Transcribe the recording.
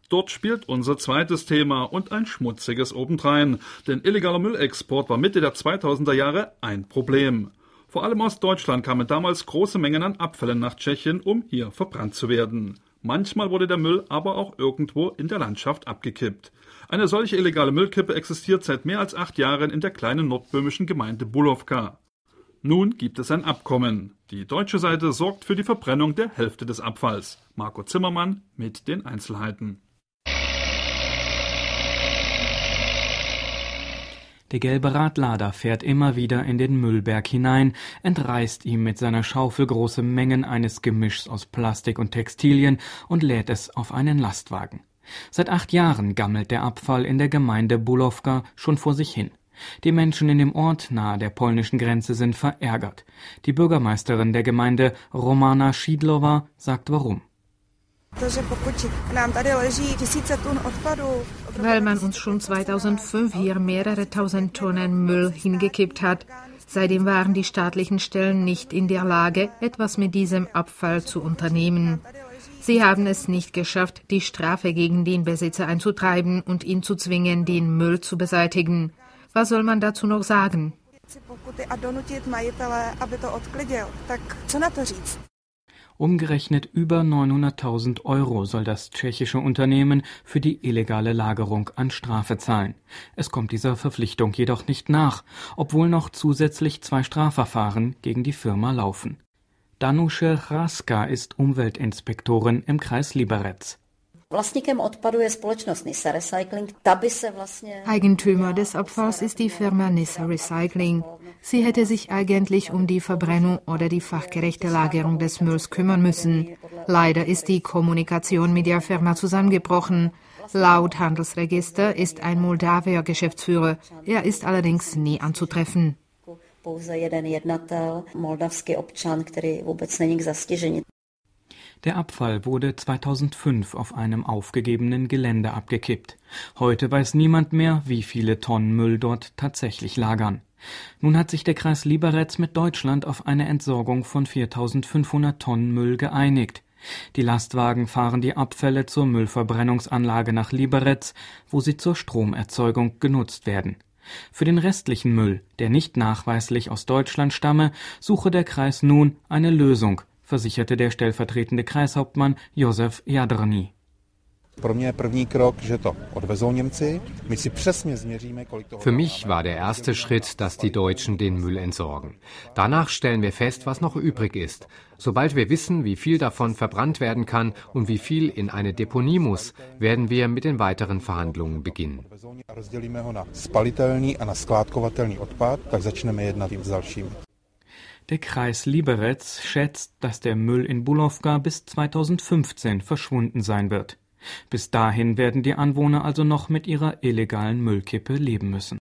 Dort spielt unser zweites Thema und ein schmutziges obendrein, denn illegaler Müllexport war Mitte der 2000er Jahre ein Problem. Vor allem aus Deutschland kamen damals große Mengen an Abfällen nach Tschechien, um hier verbrannt zu werden. Manchmal wurde der Müll aber auch irgendwo in der Landschaft abgekippt. Eine solche illegale Müllkippe existiert seit mehr als 8 Jahren in der kleinen nordböhmischen Gemeinde Bulovka. Nun gibt es ein Abkommen. Die deutsche Seite sorgt für die Verbrennung der Hälfte des Abfalls. Marco Zimmermann mit den Einzelheiten. Der gelbe Radlader fährt immer wieder in den Müllberg hinein, entreißt ihm mit seiner Schaufel große Mengen eines Gemischs aus Plastik und Textilien und lädt es auf einen Lastwagen. Seit 8 Jahren gammelt der Abfall in der Gemeinde Bulovka schon vor sich hin. Die Menschen in dem Ort nahe der polnischen Grenze sind verärgert. Die Bürgermeisterin der Gemeinde, Romana Schiedlowa, sagt warum. Weil man uns schon 2005 hier mehrere tausend Tonnen Müll hingekippt hat. Seitdem waren die staatlichen Stellen nicht in der Lage, etwas mit diesem Abfall zu unternehmen. Sie haben es nicht geschafft, die Strafe gegen den Besitzer einzutreiben und ihn zu zwingen, den Müll zu beseitigen. Was soll man dazu noch sagen? Umgerechnet über 900.000 € soll das tschechische Unternehmen für die illegale Lagerung an Strafe zahlen. Es kommt dieser Verpflichtung jedoch nicht nach, obwohl noch zusätzlich 2 Strafverfahren gegen die Firma laufen. Danuše Hraska ist Umweltinspektorin im Kreis Liberec. Eigentümer des Abfalls ist die Firma Nissa Recycling. Sie hätte sich eigentlich um die Verbrennung oder die fachgerechte Lagerung des Mülls kümmern müssen. Leider ist die Kommunikation mit der Firma zusammengebrochen. Laut Handelsregister ist ein Moldawier Geschäftsführer. Er ist allerdings nie anzutreffen. Der Abfall wurde 2005 auf einem aufgegebenen Gelände abgekippt. Heute weiß niemand mehr, wie viele Tonnen Müll dort tatsächlich lagern. Nun hat sich der Kreis Liberec mit Deutschland auf eine Entsorgung von 4.500 Tonnen Müll geeinigt. Die Lastwagen fahren die Abfälle zur Müllverbrennungsanlage nach Liberec, wo sie zur Stromerzeugung genutzt werden. Für den restlichen Müll, der nicht nachweislich aus Deutschland stamme, suche der Kreis nun eine Lösung, versicherte der stellvertretende Kreishauptmann Josef Jadrný. Für mich war der erste Schritt, dass die Deutschen den Müll entsorgen. Danach stellen wir fest, was noch übrig ist. Sobald wir wissen, wie viel davon verbrannt werden kann und wie viel in eine Deponie muss, werden wir mit den weiteren Verhandlungen beginnen. Der Kreis Liberec schätzt, dass der Müll in Bulovka bis 2015 verschwunden sein wird. Bis dahin werden die Anwohner also noch mit ihrer illegalen Müllkippe leben müssen.